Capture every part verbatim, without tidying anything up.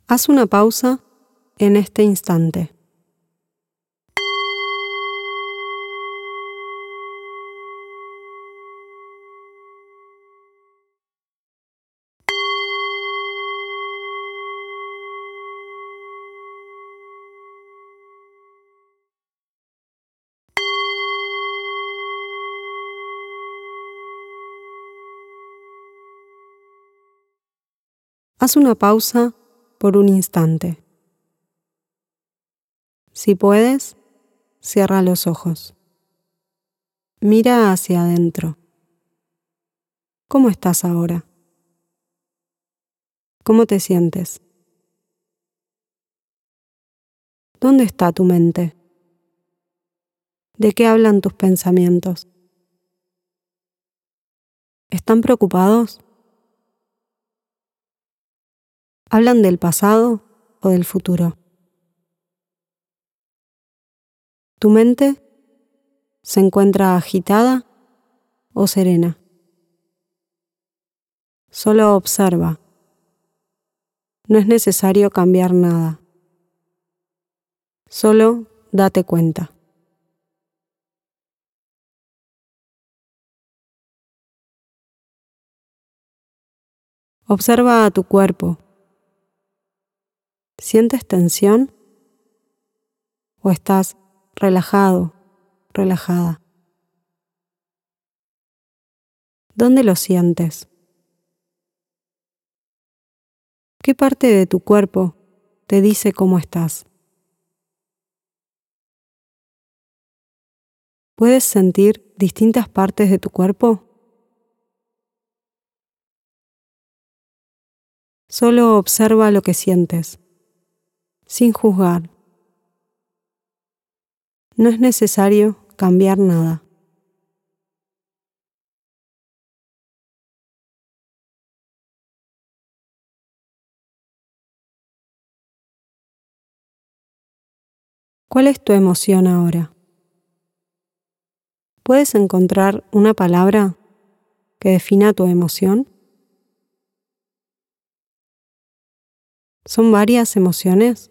Haz una pausa en este instante. Haz una pausa por un instante. Si puedes, cierra los ojos. Mira hacia adentro. ¿Cómo estás ahora? ¿Cómo te sientes? ¿Dónde está tu mente? ¿De qué hablan tus pensamientos? ¿Están preocupados? ¿Hablan del pasado o del futuro? ¿Tu mente se encuentra agitada o serena? Solo observa. No es necesario cambiar nada. Solo date cuenta. Observa a tu cuerpo. ¿Sientes tensión? ¿O estás relajado, relajada? ¿Dónde lo sientes? ¿Qué parte de tu cuerpo te dice cómo estás? ¿Puedes sentir distintas partes de tu cuerpo? Solo observa lo que sientes, sin juzgar. No es necesario cambiar nada. ¿Cuál es tu emoción ahora? ¿Puedes encontrar una palabra que defina tu emoción? ¿Son varias emociones?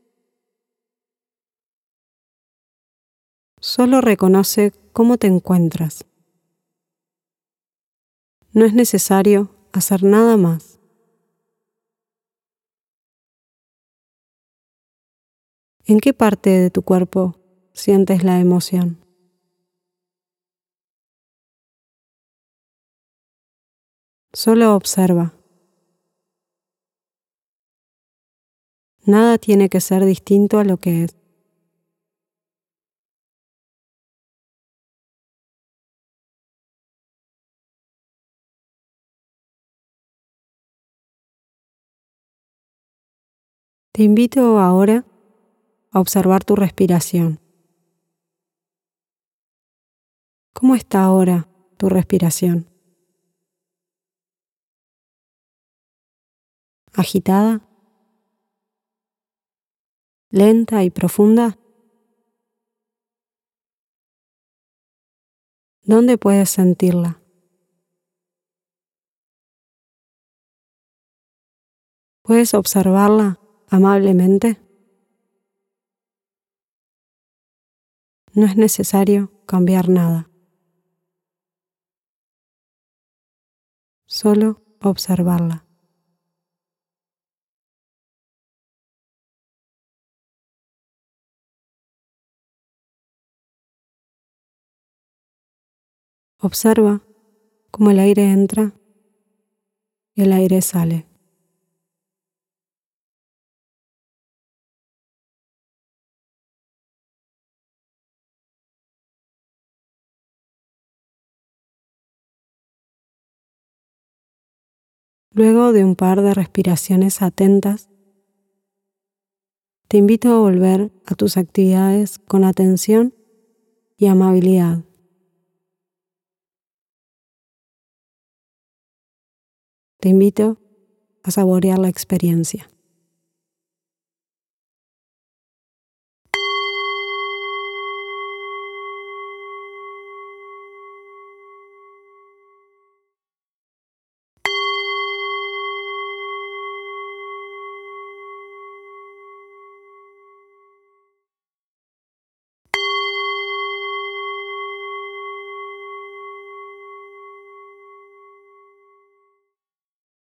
Solo reconoce cómo te encuentras. No es necesario hacer nada más. ¿En qué parte de tu cuerpo sientes la emoción? Solo observa. Nada tiene que ser distinto a lo que es. Te invito ahora a observar tu respiración. ¿Cómo está ahora tu respiración? ¿Agitada? ¿Lenta y profunda? ¿Dónde puedes sentirla? ¿Puedes observarla amablemente? No es necesario cambiar nada. Solo observarla. Observa cómo el aire entra y el aire sale. Luego de un par de respiraciones atentas, te invito a volver a tus actividades con atención y amabilidad. Te invito a saborear la experiencia.